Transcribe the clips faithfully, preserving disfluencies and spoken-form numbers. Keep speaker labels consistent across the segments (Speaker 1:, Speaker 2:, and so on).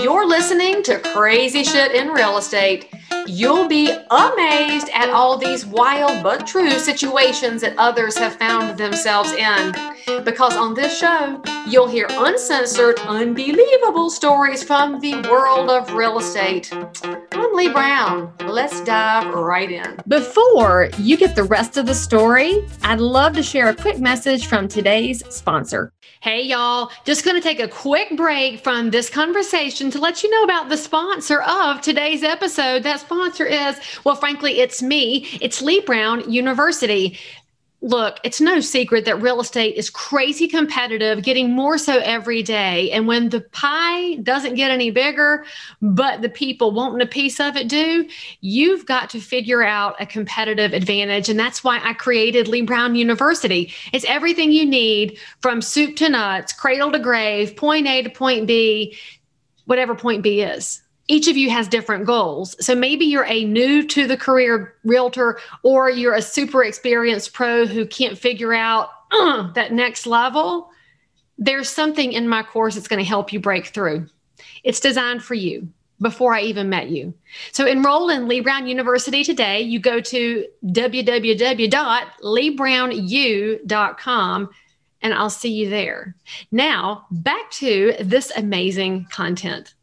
Speaker 1: You're listening to Crazy Shit in Real Estate. You'll be amazed at all these wild but true situations that others have found themselves in. Because on this show, you'll hear uncensored, unbelievable stories from the world of real estate. I'm Lee Brown. Let's dive right in. Before you get the rest of the story, I'd love to share a quick message from today's sponsor. Hey, y'all, just going to take a quick break from this conversation to let you know about the sponsor of today's episode. That sponsor is, well, frankly, it's me. It's Lee Brown University. Look, it's no secret that real estate is crazy competitive, getting more so every day. And when the pie doesn't get any bigger, but the people wanting a piece of it do, you've got to figure out a competitive advantage. And that's why I created Lee Brown University. It's everything you need from soup to nuts, cradle to grave, point A to point B, whatever point B is. Each of you has different goals. So maybe you're a new to the career realtor, or you're a super experienced pro who can't figure out uh, that next level. There's something in my course that's going to help you break through. It's designed for you before I even met you. So enroll in Lee Brown University today. You go to w w w dot lee brown u dot com and I'll see you there. Now, back to this amazing content.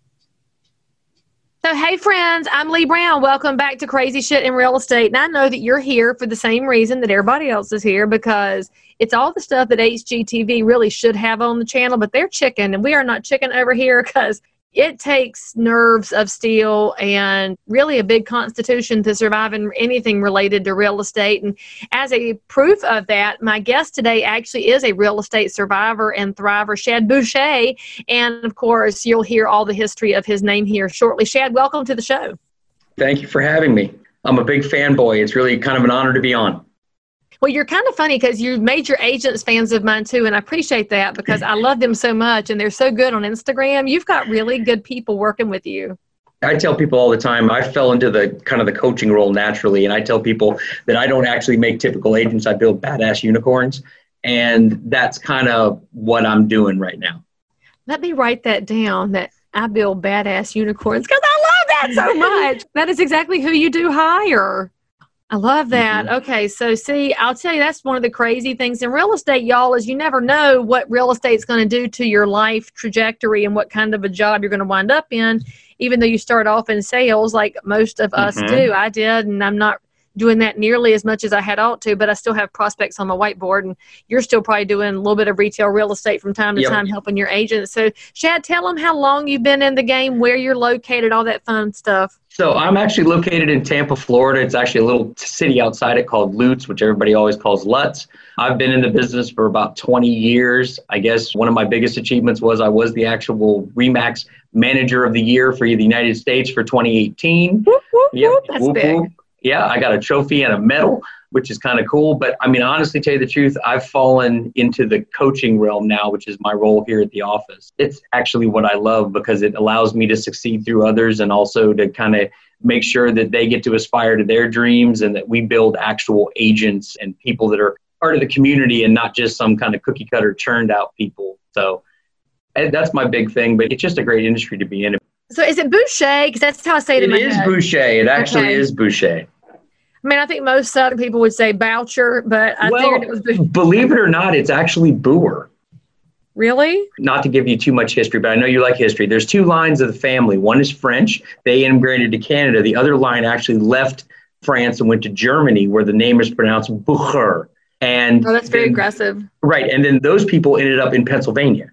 Speaker 1: So, hey friends, I'm Lee Brown. Welcome back to Crazy Shit in Real Estate. And I know that you're here for the same reason that everybody else is here, because it's all the stuff that H G T V really should have on the channel, but they're chicken, and we are not chicken over here, because it takes nerves of steel and really a big constitution to survive in anything related to real estate. And as a proof of that, my guest today actually is a real estate survivor and thriver, Shad Boucher. And of course, you'll hear all the history of his name here shortly. Shad, welcome to the show.
Speaker 2: Thank you for having me. I'm a big fanboy. It's really kind of an honor to be on.
Speaker 1: Well, you're kind of funny because you made your agents fans of mine too, and I appreciate that because I love them so much, and they're so good on Instagram. You've got really good people working with you.
Speaker 2: I tell people all the time, I fell into the kind of the coaching role naturally, and I tell people that I don't actually make typical agents. I build badass unicorns, and that's kind of what I'm doing right now. Let me write that down, that I build badass unicorns, because I love that so much. That is exactly who you do hire. I love that. Mm-hmm. Okay, so see, I'll tell you, that's one of the crazy things in real estate, y'all, is you never know what real estate's going to do to your life trajectory and what kind of a job you're going to wind up in, even though you start off in sales like most of us mm-hmm. do. I did, and I'm not doing that nearly as much as I had ought to, but I still have prospects on my whiteboard, and you're still probably doing a little bit of retail real estate from time to yep. time, helping your agents. So, Shad, tell them how long you've been in the game, where you're located, all that fun stuff. So I'm actually located in Tampa, Florida. It's actually a little city outside it called Lutz, which everybody always calls Lutz. I've been in the business for about twenty years. I guess one of my biggest achievements was I was the actual RE/MAX Manager of the Year for the United States for twenty eighteen.
Speaker 1: Whoop, whoop,
Speaker 2: yep.
Speaker 1: whoop. That's
Speaker 2: whoop,
Speaker 1: big.
Speaker 2: Whoop. Yeah, I got a trophy and a medal, which is kind of cool. But I mean, honestly, tell you the truth, I've fallen into the coaching realm now, which is my role here at the office. It's actually what I love because it allows me to succeed through others and also to kind of make sure that they get to aspire to their dreams and that we build actual agents and people that are part of the community and not just some kind of cookie cutter churned out people. So that's my big thing, but it's just a great industry to be in.
Speaker 1: So is it Boucher? Because that's how I say it in my head.
Speaker 2: It is Boucher. It actually okay. is Boucher.
Speaker 1: I mean, I think most Southern people would say Boucher, but I
Speaker 2: well,
Speaker 1: figured it was Boucher.
Speaker 2: Believe it or not, it's actually Boer.
Speaker 1: Really?
Speaker 2: Not to give you too much history, but I know you like history. There's two lines of the family. One is French. They immigrated to Canada. The other line actually left France and went to Germany, where the name is pronounced Bucher. And
Speaker 1: oh, that's very
Speaker 2: then,
Speaker 1: aggressive.
Speaker 2: Right. And then those people ended up in Pennsylvania.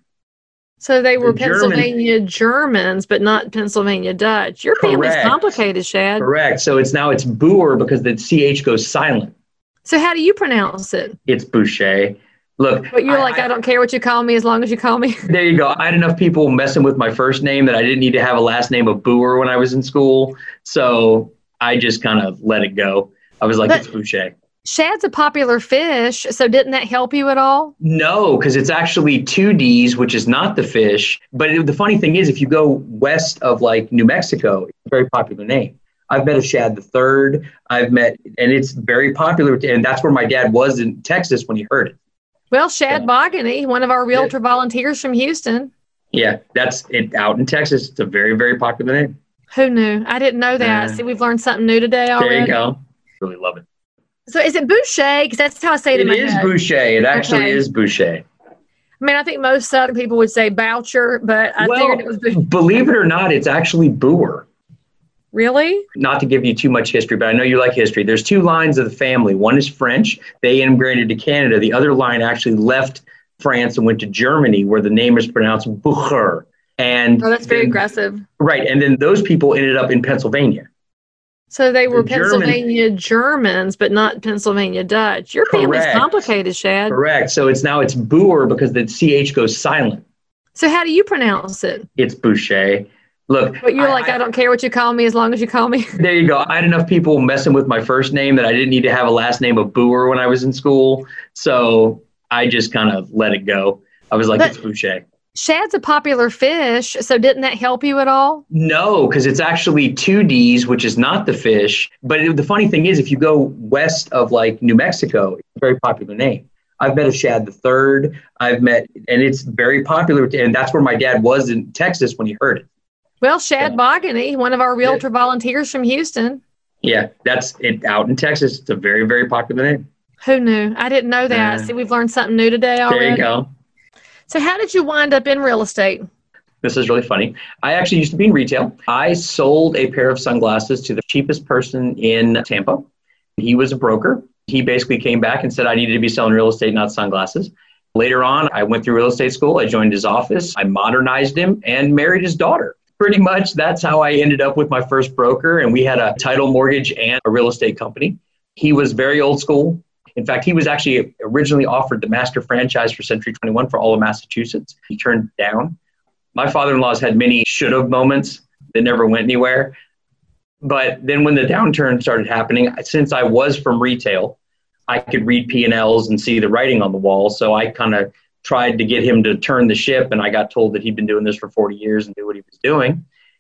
Speaker 1: So they were
Speaker 2: the
Speaker 1: Pennsylvania German, Germans, but not Pennsylvania Dutch. Your family's complicated, Shad.
Speaker 2: Correct. So it's now it's Boer because the C H goes silent.
Speaker 1: So how do you pronounce it?
Speaker 2: It's Boucher. Look,
Speaker 1: but you're I, like, I, I don't care what you call me as long as you call me.
Speaker 2: There you go. I had enough people messing with my first name that I didn't need to have a last name of Boer when I was in school. So I just kind of let it go. I was like, but it's Boucher.
Speaker 1: Shad's a popular fish. So didn't that help you at all?
Speaker 2: No, because it's actually two D's, which is not the fish. But it, the funny thing is, if you go west of like New Mexico, it's a very popular name. I've met a Shad the third. I've met, and it's very popular. And that's where my dad was in Texas when he heard it.
Speaker 1: Well, Shad yeah. Bogany, one of our realtor volunteers from Houston.
Speaker 2: Yeah, that's it. Out in Texas, it's a very, very popular name.
Speaker 1: Who knew? I didn't know that.
Speaker 2: Uh,
Speaker 1: See, we've learned something new today already.
Speaker 2: There you go. Really love it.
Speaker 1: So is it Boucher? Because that's how I say it,
Speaker 2: It
Speaker 1: in my
Speaker 2: is
Speaker 1: head.
Speaker 2: Boucher. It actually
Speaker 1: Okay.
Speaker 2: is Boucher.
Speaker 1: I mean, I think most Southern people would say Boucher, but I
Speaker 2: well,
Speaker 1: figured it was Boucher.
Speaker 2: Believe it or not, it's actually Boer.
Speaker 1: Really?
Speaker 2: Not to give you too much history, but I know you like history. There's two lines of the family. One is French. They immigrated to Canada. The other line actually left France and went to Germany, where the name is pronounced Bucher. And
Speaker 1: Oh, that's very
Speaker 2: then,
Speaker 1: aggressive.
Speaker 2: Right. And then those people ended up in Pennsylvania.
Speaker 1: So they were
Speaker 2: The German-
Speaker 1: Pennsylvania Germans, but not Pennsylvania Dutch. Your family's
Speaker 2: Correct.
Speaker 1: complicated, Shad.
Speaker 2: Correct. So it's now it's Boer because the C H goes silent.
Speaker 1: So how do you pronounce it?
Speaker 2: It's Boucher. Look,
Speaker 1: But you're
Speaker 2: I-
Speaker 1: like, I, don't care what you call me as long as you call me.
Speaker 2: There you go. I had enough people messing with my first name that I didn't need to have a last name of Boer when I was in school. So I just kind of let it go. I was like,
Speaker 1: But-
Speaker 2: it's Boucher.
Speaker 1: Shad's a popular fish, so didn't that help you at all?
Speaker 2: No, because it's actually two D's, which is not the fish. But it, the funny thing is, if you go west of like New Mexico, it's a very popular name. I've met a Shad the Third. I've met, and it's very popular. And that's where my dad was in Texas when he heard it.
Speaker 1: Well, Shad
Speaker 2: Yeah.
Speaker 1: Bogany, one of our realtor volunteers from Houston.
Speaker 2: Yeah, that's it. Out in Texas, it's a very, very popular name.
Speaker 1: Who knew? I didn't know that.
Speaker 2: Uh,
Speaker 1: See, we've learned something new today already.
Speaker 2: There you go.
Speaker 1: So how did you wind up in real estate?
Speaker 2: This is really funny. I actually used to be in retail. I sold a pair of sunglasses to the cheapest person in Tampa. He was a broker. He basically came back and said I needed to be selling real estate, not sunglasses. Later on, I went through real estate school. I joined his office. I modernized him and married his daughter. Pretty much that's how I ended up with my first broker. And we had a title mortgage and a real estate company. He was very old school. In fact, he was actually originally offered the master franchise for Century twenty-one for all of Massachusetts. He turned it down. My father-in-law's had many should-have moments that never went anywhere. But then when the downturn started happening, since I was from retail, I could read P and L's and see the writing on the wall. So I kind of tried to get him to turn the ship, and I got told that he'd been doing this for forty years and knew what he was doing.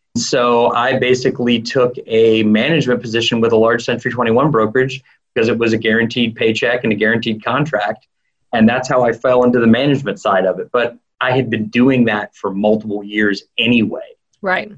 Speaker 2: So I basically took a management position with a large Century twenty-one brokerage because it was a guaranteed paycheck and a guaranteed contract. And that's how I fell into the management side of it. But I had been doing that for multiple years anyway.
Speaker 1: Right.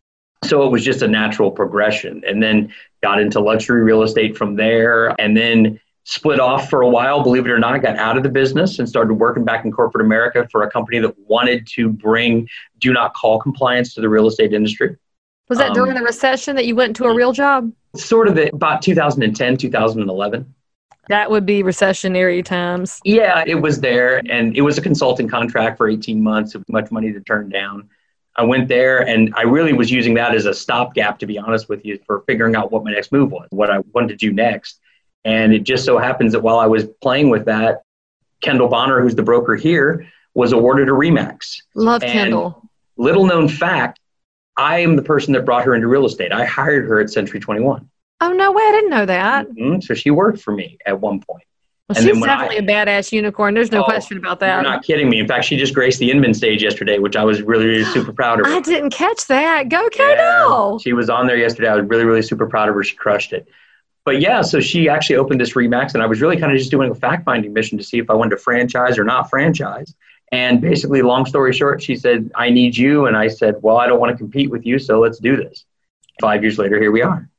Speaker 2: So it was just a natural progression, and then got into luxury real estate from there, and then split off for a while, believe it or not, got out of the business and started working back in corporate America for a company that wanted to bring do not call compliance to the real estate industry.
Speaker 1: Was that
Speaker 2: Um,
Speaker 1: during the recession that you went into a real job?
Speaker 2: Sort of about two thousand ten, two thousand eleven.
Speaker 1: That would be recessionary times.
Speaker 2: Yeah, it was there, and it was a consulting contract for eighteen months. It was much money to turn down. I went there, and I really was using that as a stopgap, to be honest with you, for figuring out what my next move was, what I wanted to do next. And it just so happens that while I was playing with that, Kendall Bonner, who's the broker here, was awarded a RE/MAX.
Speaker 1: Love
Speaker 2: And
Speaker 1: Kendall.
Speaker 2: Little known fact, I am the person that brought her into real estate. I hired her at Century twenty-one.
Speaker 1: Oh, no way. I didn't know that.
Speaker 2: Mhm. So she worked for me at one point.
Speaker 1: Well,
Speaker 2: And
Speaker 1: she's
Speaker 2: then when
Speaker 1: definitely
Speaker 2: I-
Speaker 1: a badass unicorn. There's no
Speaker 2: Oh,
Speaker 1: question about that.
Speaker 2: You're not kidding me. In fact, she just graced the Inman stage yesterday, which I was really, really super proud of her.
Speaker 1: I didn't catch that. Go,
Speaker 2: Yeah,
Speaker 1: Kendall.
Speaker 2: she was on there yesterday. I was really, really super proud of her. She crushed it. But yeah, so she actually opened this RE/MAX, and I was really kind of just doing a fact-finding mission to see if I wanted to franchise or not franchise. And basically, long story short, she said, I need you. And I said, well, I don't want to compete with you, so let's do this. Five years later, here we are.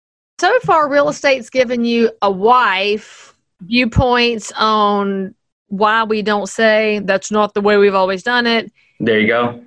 Speaker 1: So far, real estate's given you a wife, viewpoints on why we don't say that's not the way we've always done it.
Speaker 2: There you go.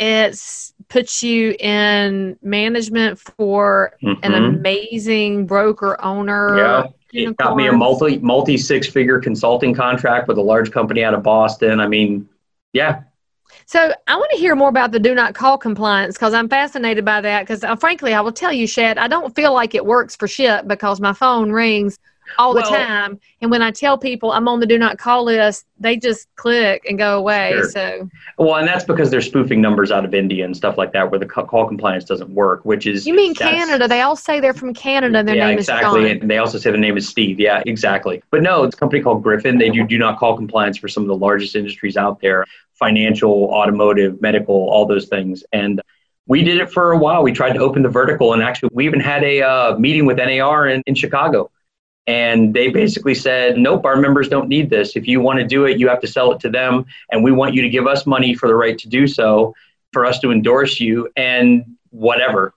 Speaker 1: It's puts you in management for an
Speaker 2: Mhm.
Speaker 1: amazing broker owner.
Speaker 2: Yeah. It got me a multi, multi six-figure consulting contract with a large company out of Boston. I mean, yeah.
Speaker 1: So I want to hear more about the do not call compliance because I'm fascinated by that because uh, frankly, I will tell you, Shad, I don't feel like it works for shit because my phone rings all the
Speaker 2: Well-
Speaker 1: time. And when I tell people I'm on the do not call list, they just click and go away.
Speaker 2: Sure.
Speaker 1: So
Speaker 2: Well, and that's because they're spoofing numbers out of India and stuff like that where the ca- call compliance doesn't work, which is...
Speaker 1: you mean
Speaker 2: that's-
Speaker 1: Canada. They all say they're from Canada and their
Speaker 2: yeah,
Speaker 1: name
Speaker 2: exactly.
Speaker 1: is John.
Speaker 2: And they also say the name is Steve. Yeah, exactly. But no, it's a company called Griffin. They do do not call compliance for some of the largest industries out there, financial, automotive, medical, all those things. And we did it for a while. We tried to open the vertical, and actually we even had a uh, meeting with N A R in, in Chicago. And they basically said, nope, our members don't need this. If you want to do it, you have to sell it to them. And we want you to give us money for the right to do so, for us to endorse you and whatever.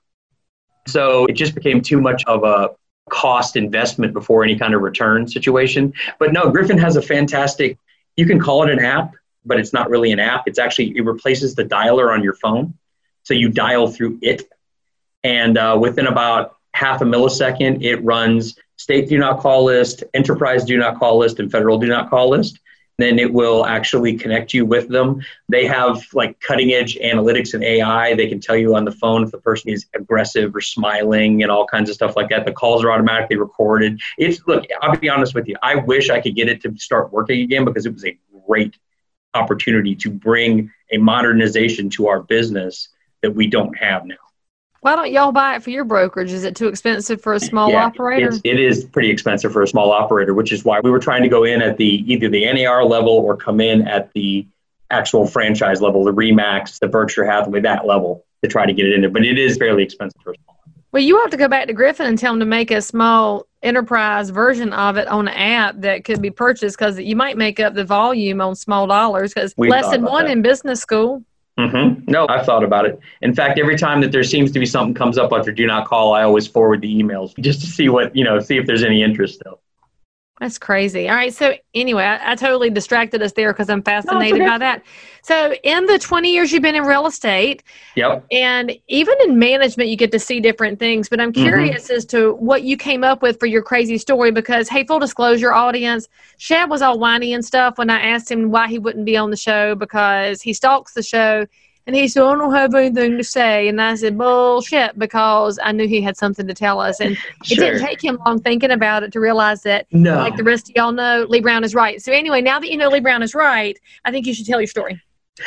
Speaker 2: So it just became too much of a cost investment before any kind of return situation. But no, Griffin has a fantastic, you can call it an app, but it's not really an app. It's actually, it replaces the dialer on your phone. So you dial through it. And uh, within about half a millisecond, it runs state do not call list, enterprise do not call list, and federal do not call list. Then it will actually connect you with them. They have like cutting edge analytics and A I. They can tell you on the phone if the person is aggressive or smiling and all kinds of stuff like that. The calls are automatically recorded. It's, look, I'll be honest with you. I wish I could get it to start working again because it was a great opportunity to bring a modernization to our business that we don't have now.
Speaker 1: Why don't y'all buy it for your brokerage? Is it too expensive for a small
Speaker 2: yeah,
Speaker 1: operator?
Speaker 2: It's, it is pretty expensive for a small operator, which is why we were trying to go in at the either the N A R level or come in at the actual franchise level, the RE/MAX, the Berkshire Hathaway, that level to try to get it in there. But it is fairly expensive for a small operator.
Speaker 1: Well, you have to go back to Griffin and tell them to make a small enterprise version of it on an app that could be purchased because you might make up the volume on small dollars because less than one that. in business school.
Speaker 2: Mm-hmm. No, I've thought about it. In fact, every time that there seems to be something comes up after do not call, I always forward the emails just to see what, you know, see if there's any interest though.
Speaker 1: That's crazy. All right. So anyway, I, I totally distracted us there because I'm fascinated no, okay. by that. So in the twenty years you've been in real estate,
Speaker 2: yep,
Speaker 1: and even in management, you get to see different things. But I'm curious mm-hmm. as to what you came up with for your crazy story because, hey, full disclosure, audience, Shad was all whiny and stuff when I asked him why he wouldn't be on the show because he stalks the show. And he said, I don't have anything to say. And I said, bullshit, because I knew he had something to tell us. And sure. It didn't take him long thinking about it to realize that, no. like the rest of y'all know, Lee Brown is right. So anyway, now that you know Lee Brown is right, I think you should tell your story.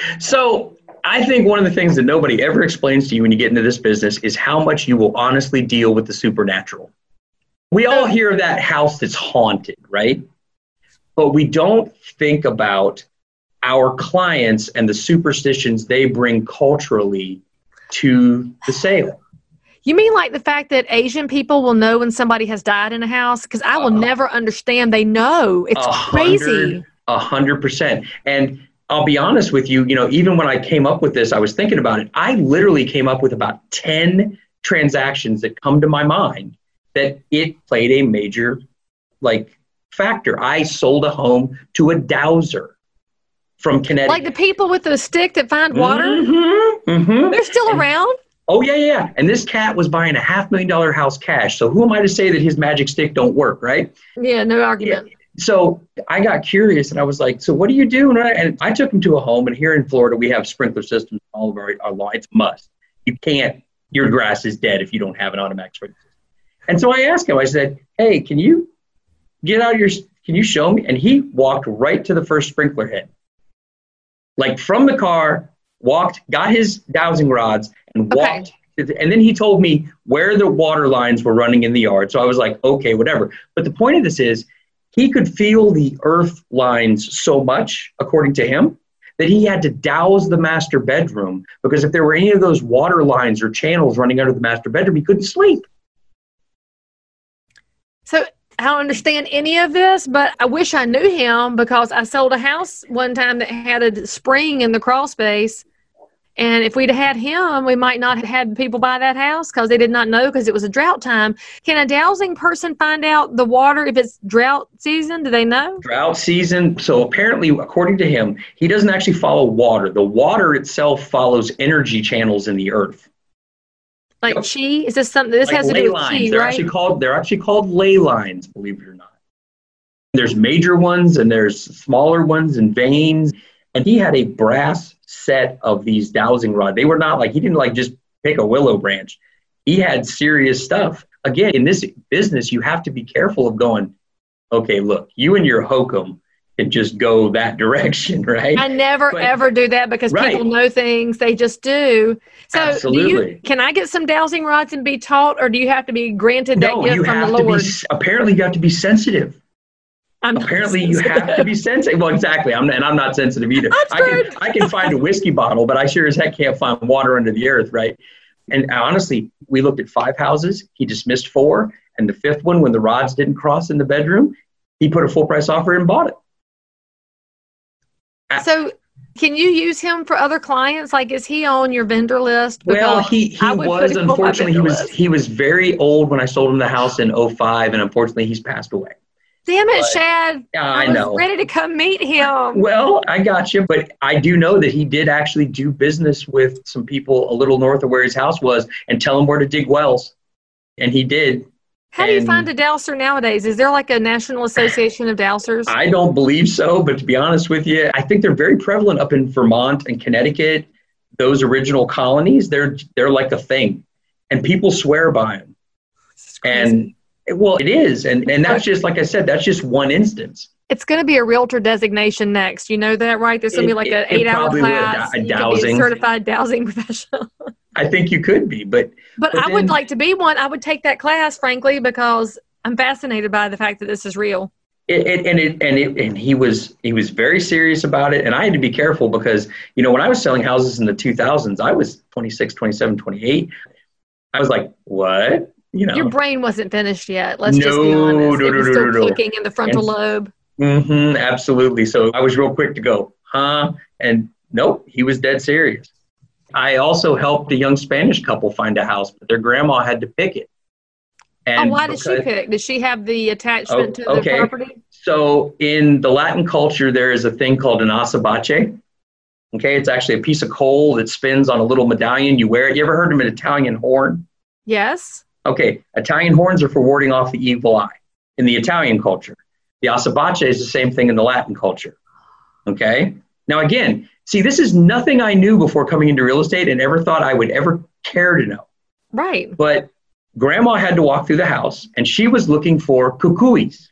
Speaker 2: So I think one of the things that nobody ever explains to you when you get into this business is how much you will honestly deal with the supernatural. We all hear of that house that's haunted, right? But we don't think about our clients and the superstitions they bring culturally to the sale.
Speaker 1: You mean like the fact that Asian people will know when somebody has died in a house? Because I will uh, never understand. They know. It's a crazy.
Speaker 2: A hundred percent. And I'll be honest with you, you know, even when I came up with this, I was thinking about it. I literally came up with about ten transactions that come to my mind that it played a major like factor. I sold a home to a dowser from Connecticut.
Speaker 1: Like the people with the stick that find water?
Speaker 2: Mm-hmm, mm-hmm.
Speaker 1: They're still
Speaker 2: and,
Speaker 1: around?
Speaker 2: Oh, yeah, yeah. And this cat was buying a half million dollar house cash. So who am I to say that his magic stick don't work, right?
Speaker 1: Yeah, no argument.
Speaker 2: Yeah. So I got curious and I was like, so what do you do? And I, and I took him to a home. And here in Florida, we have sprinkler systems all of our, our lawn. It's a must. You can't, your grass is dead if you don't have an automatic sprinkler system. And so I asked him, I said, hey, can you get out your, can you show me? And he walked right to the first sprinkler head. Like from the car, walked, got his dowsing rods and walked. Okay. And then he told me where the water lines were running in the yard. So I was like, okay, whatever. But the point of this is he could feel the earth lines so much, according to him, that he had to douse the master bedroom because if there were any of those water lines or channels running under the master bedroom, he couldn't sleep.
Speaker 1: So I don't understand any of this, but I wish I knew him because I sold a house one time that had a spring in the crawl space. And if we'd had him, we might not have had people buy that house because they did not know because it was a drought time. Can a dowsing person find out the water if it's drought season? Do they know?
Speaker 2: Drought season. So apparently, according to him, he doesn't actually follow water. The water itself follows energy channels in the earth.
Speaker 1: Like yep. chi? Is this something? This like has to do with
Speaker 2: lines.
Speaker 1: chi,
Speaker 2: they're
Speaker 1: right?
Speaker 2: Actually called, they're actually called ley lines, believe it or not. There's major ones and there's smaller ones and veins. And he had a brass set of these dowsing rods. They were not like, he didn't like just pick a willow branch. He had serious stuff. Again, in this business, you have to be careful of going, okay, look, you and your hokum can just go that direction, right?
Speaker 1: I never, but, ever do that because right. people know things. They just do. So
Speaker 2: Absolutely.
Speaker 1: Do you, can I get some dowsing rods and be taught, or do you have to be granted
Speaker 2: no,
Speaker 1: that gift from the Lord?
Speaker 2: Be, apparently, you have to be sensitive.
Speaker 1: I'm
Speaker 2: Apparently, you have to be sensitive. Well, exactly. I'm, and I'm not sensitive either. I can, I can find a whiskey bottle, but I sure as heck can't find water under the earth, right? And honestly, we looked at five houses. He dismissed four. And the fifth one, when the rods didn't cross in the bedroom, he put a full price offer and bought it.
Speaker 1: So can you use him for other clients? Like, is he on your vendor list?
Speaker 2: Well, he, he was, unfortunately, he was, list. he was very old when I sold him the house in oh five, and unfortunately he's passed away.
Speaker 1: Damn it, but, Shad.
Speaker 2: Yeah, I,
Speaker 1: I was
Speaker 2: know.
Speaker 1: ready to come meet him.
Speaker 2: Well, I got you, but I do know that he did actually do business with some people a little north of where his house was and tell them where to dig wells. And he did.
Speaker 1: How
Speaker 2: and
Speaker 1: do you find a dowser nowadays? Is there like a National Association of Dowsers?
Speaker 2: I don't believe so, but to be honest with you, I think they're very prevalent up in Vermont and Connecticut. Those original colonies, they're they're like a thing. And people swear by them. And well, it is. And and that's just, like I said, that's just one instance.
Speaker 1: It's going to be a realtor designation next. You know that, right? There's going to be like it, an eight-hour class.
Speaker 2: A, a
Speaker 1: you
Speaker 2: dowsing.
Speaker 1: Can be a certified dowsing professional.
Speaker 2: I think you could be, but...
Speaker 1: But, but I then, would like to be one. I would take that class, frankly, because I'm fascinated by the fact that this is real.
Speaker 2: It, it, and it, and it, and he was he was very serious about it. And I had to be careful because, you know, when I was selling houses in the two thousands, I was twenty-six, twenty-seven, twenty-eight. I was like, what? You know,
Speaker 1: your brain wasn't finished yet. Let's
Speaker 2: no,
Speaker 1: just be honest.
Speaker 2: No,
Speaker 1: it
Speaker 2: no,
Speaker 1: was
Speaker 2: no,
Speaker 1: still
Speaker 2: no, no.
Speaker 1: clicking in the frontal
Speaker 2: and,
Speaker 1: lobe.
Speaker 2: Mm-hmm, absolutely. So I was real quick to go, huh? And nope, he was dead serious. I also helped a young Spanish couple find a house, but their grandma had to pick it. And
Speaker 1: oh, why did she pick? Did she have the attachment
Speaker 2: oh,
Speaker 1: to the
Speaker 2: okay.
Speaker 1: property?
Speaker 2: So in the Latin culture, there is a thing called an azabache. Okay, it's actually a piece of coal that spins on a little medallion. You wear it. You ever heard of an Italian horn?
Speaker 1: Yes.
Speaker 2: Okay, Italian horns are for warding off the evil eye in the Italian culture. The azabache is the same thing in the Latin culture. Okay, now again, see, this is nothing I knew before coming into real estate and ever thought I would ever care to know.
Speaker 1: Right.
Speaker 2: But grandma had to walk through the house and she was looking for cucuys.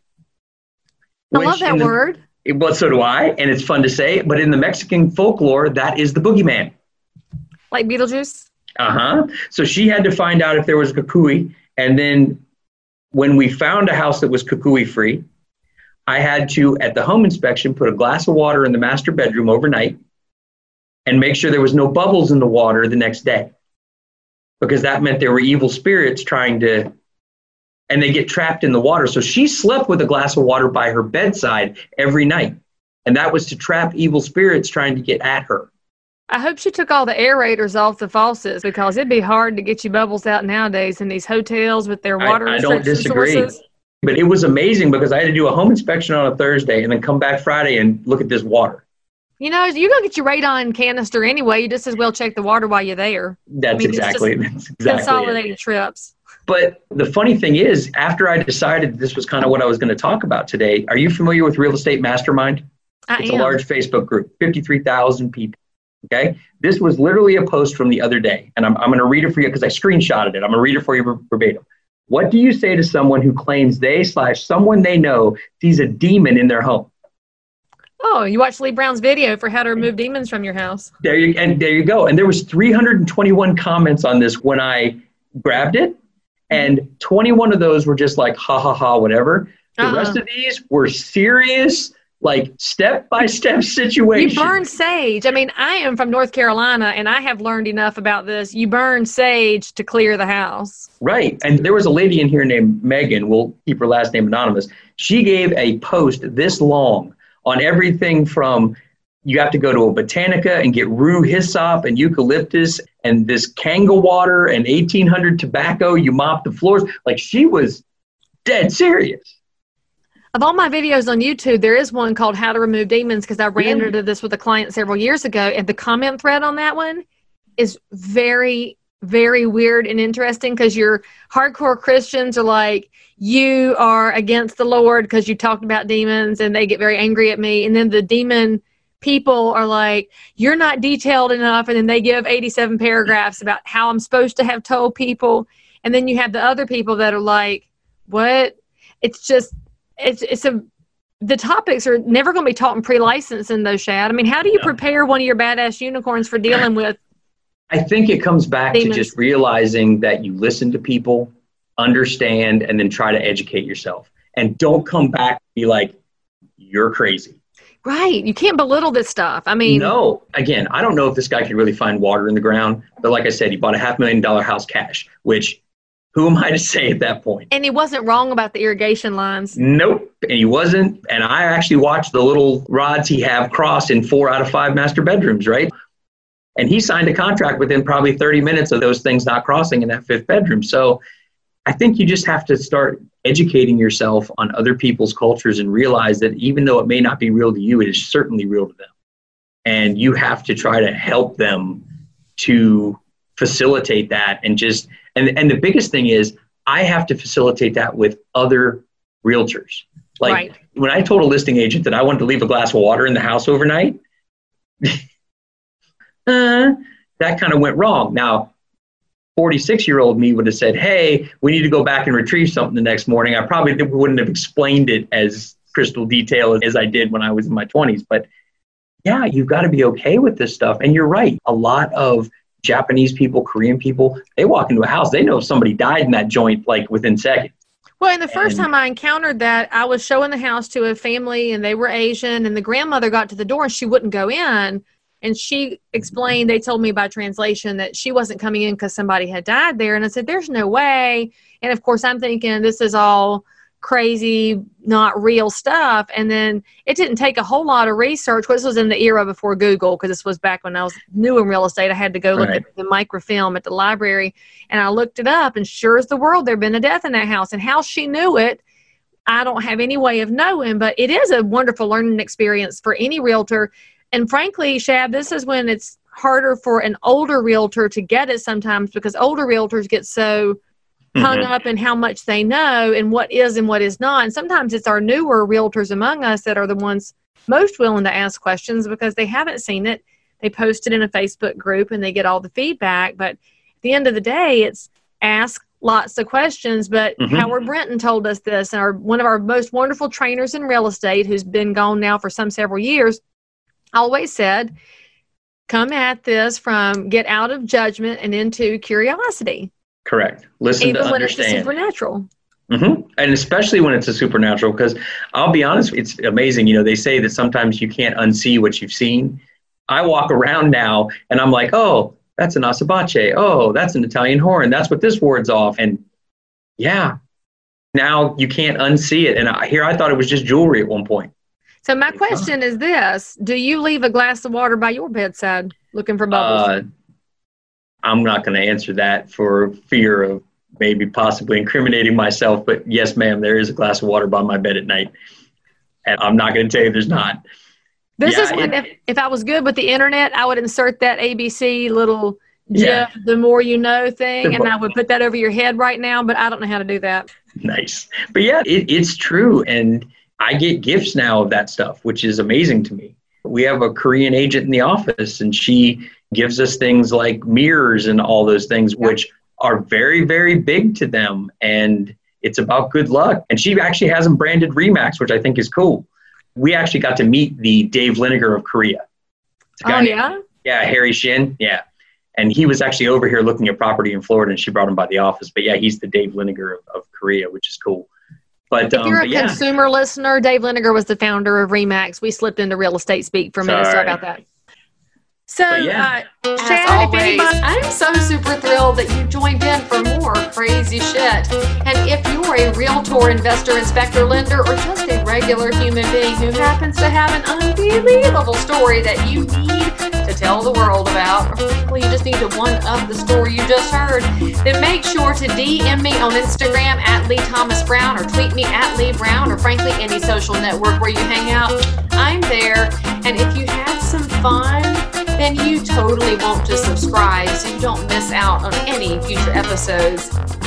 Speaker 1: I love that
Speaker 2: the,
Speaker 1: word.
Speaker 2: It, well, so do I, and it's fun to say, but in the Mexican folklore, that is the boogeyman.
Speaker 1: Like Beetlejuice?
Speaker 2: Uh-huh. So she had to find out if there was a cucuy, and then when we found a house that was cucuy-free, I had to, at the home inspection, put a glass of water in the master bedroom overnight and make sure there was no bubbles in the water the next day. Because that meant there were evil spirits trying to, and they get trapped in the water. So she slept with a glass of water by her bedside every night. And that was to trap evil spirits trying to get at her.
Speaker 1: I hope she took all the aerators off the faucets, because it'd be hard to get you bubbles out nowadays in these hotels with their water
Speaker 2: I, I don't disagree.
Speaker 1: Sources.
Speaker 2: But it was amazing because I had to do a home inspection on a Thursday and then come back Friday and look at this water.
Speaker 1: You know, you're going to get your radon canister anyway. You just as well check the water while you're there.
Speaker 2: That's, I mean, exactly, that's exactly
Speaker 1: consolidating
Speaker 2: it.
Speaker 1: trips.
Speaker 2: But the funny thing is, after I decided this was kind of what I was going to talk about today, are you familiar with Real Estate Mastermind?
Speaker 1: I
Speaker 2: it's
Speaker 1: am.
Speaker 2: a large Facebook group, fifty-three thousand people. Okay. This was literally a post from the other day, and I'm, I'm going to read it for you because I screenshotted it. I'm going to read it for you verbatim. What do you say to someone who claims they slash someone they know sees a demon in their home?
Speaker 1: Oh, you watched Lee Brown's video for how to remove demons from your house.
Speaker 2: There you and there you go. And there was three hundred twenty-one comments on this when I grabbed it, and twenty-one of those were just like ha ha ha whatever. The uh-uh. rest of these were serious, like step-by-step situations.
Speaker 1: You burn sage. I mean, I am from North Carolina, and I have learned enough about this. You burn sage to clear the house.
Speaker 2: Right. And there was a lady in here named Megan. We'll keep her last name anonymous. She gave a post this long on everything from you have to go to a botanica and get rue hyssop and eucalyptus and this Kanga water and eighteen hundred tobacco. You mop the floors. Like, she was dead serious.
Speaker 1: Of all my videos on YouTube, there is one called How to Remove Demons, because I ran
Speaker 2: yeah.
Speaker 1: into this with a client several years ago, and the comment thread on that one is very, very weird and interesting, because your hardcore Christians are like, you are against the Lord because you talked about demons, and they get very angry at me. And then the demon people are like, you're not detailed enough, and then they give eighty-seven paragraphs about how I'm supposed to have told people. And then you have the other people that are like, what? It's just... It's it's a the topics are never going to be taught in pre-licensing though, Shad. I mean, how do you prepare one of your badass unicorns for dealing with?
Speaker 2: I think it comes back demons. to just realizing that you listen to people, understand, and then try to educate yourself. And don't come back and be like, you're crazy.
Speaker 1: Right. You can't belittle this stuff. I mean,
Speaker 2: no. Again, I don't know if this guy could really find water in the ground, but like I said, he bought a half million dollar house cash, which Who am I to say at that point?
Speaker 3: And he wasn't wrong about the irrigation lines.
Speaker 2: Nope. And he wasn't. And I actually watched the little rods he have cross in four out of five master bedrooms, right? And he signed a contract within probably thirty minutes of those things not crossing in that fifth bedroom. So I think you just have to start educating yourself on other people's cultures and realize that even though it may not be real to you, it is certainly real to them. And you have to try to help them to facilitate that. And just, and, and the biggest thing is I have to facilitate that with other realtors. Like right. When I told a listing agent that I wanted to leave a glass of water in the house overnight, uh, that kind of went wrong. Now, forty-six-year-old me would have said, hey, we need to go back and retrieve something the next morning. I probably wouldn't have explained it as crystal detail as I did when I was in my twenties. But yeah, you've got to be okay with this stuff. And you're right. A lot of Japanese people, Korean people, they walk into a house, they know somebody died in that joint like within seconds.
Speaker 3: Well, and the first and, time I encountered that, I was showing the house to a family and they were Asian, and the grandmother got to the door and she wouldn't go in. And she explained, they told me by translation that she wasn't coming in because somebody had died there. And I said, there's no way. And of course, I'm thinking this is all crazy, not real stuff. And then it didn't take a whole lot of research. This was in the era before Google, because this was back when I was new in real estate. I had to go look right. at the microfilm at the library. And I looked it up, and sure as the world, there'd been a death in that house. And how she knew it, I don't have any way of knowing. But it is a wonderful learning experience for any realtor. And frankly, Shab, this is when it's harder for an older realtor to get it sometimes, because older realtors get so hung mm-hmm. up in how much they know and what is and what is not. And sometimes it's our newer realtors among us that are the ones most willing to ask questions because they haven't seen it. They post it in a Facebook group and they get all the feedback. But at the end of the day, it's ask lots of questions. But mm-hmm. Howard Brenton told us this, and our, one of our most wonderful trainers in real estate, who's been gone now for some several years, always said, come at this from get out of judgment and into curiosity.
Speaker 2: Correct. Listen
Speaker 3: Even
Speaker 2: to
Speaker 3: when
Speaker 2: understand.
Speaker 3: It's supernatural.
Speaker 2: Mm-hmm. And especially when it's a supernatural, because I'll be honest, it's amazing. You know, they say that sometimes you can't unsee what you've seen. I walk around now and I'm like, oh, that's an asabache. Oh, that's an Italian horn. That's what this ward's off. And yeah, now you can't unsee it. And I, here I thought it was just jewelry at one point.
Speaker 3: So my question is this: do you leave a glass of water by your bedside looking for bubbles?
Speaker 2: Uh, I'm not going to answer that for fear of maybe possibly incriminating myself. But yes, ma'am, there is a glass of water by my bed at night. And I'm not going to tell you there's not.
Speaker 3: This
Speaker 2: yeah,
Speaker 3: is when,
Speaker 2: it,
Speaker 3: if, if I was good with the internet, I would insert that A B C little
Speaker 2: yeah.
Speaker 3: GIF, the more you know thing, and I would put that over your head right now, but I don't know how to do that.
Speaker 2: Nice. But yeah, it, it's true. And I get gifts now of that stuff, which is amazing to me. We have a Korean agent in the office, and she gives us things like mirrors and all those things, yeah. which are very, very big to them. And it's about good luck. And she actually has them branded RE/MAX, which I think is cool. We actually got to meet the Dave Liniger of Korea.
Speaker 3: Oh, yeah?
Speaker 2: Yeah, Harry Shin. Yeah. And he was actually over here looking at property in Florida, and she brought him by the office. But yeah, he's the Dave Liniger of, of Korea, which is cool. But,
Speaker 3: if you're
Speaker 2: um,
Speaker 3: a
Speaker 2: yeah.
Speaker 3: consumer listener, Dave Liniger was the founder of RE/MAX. We slipped into real estate speak for a minute. Sorry about that. So,
Speaker 2: yeah.
Speaker 3: uh,
Speaker 1: As
Speaker 3: Shad,
Speaker 1: always,
Speaker 3: if anybody...
Speaker 1: I'm so super thrilled that you joined in for more crazy shit. And if you're a realtor, investor, inspector, lender, or just a regular human being who happens to have an unbelievable story that you need to tell the world about, or frankly, you just need to one-up the story you just heard, then make sure to D M me on Instagram at Lee Thomas Brown, or tweet me at Lee Brown, or frankly, any social network where you hang out. I'm there. And if you had some fun, then you totally want to subscribe so you don't miss out on any future episodes.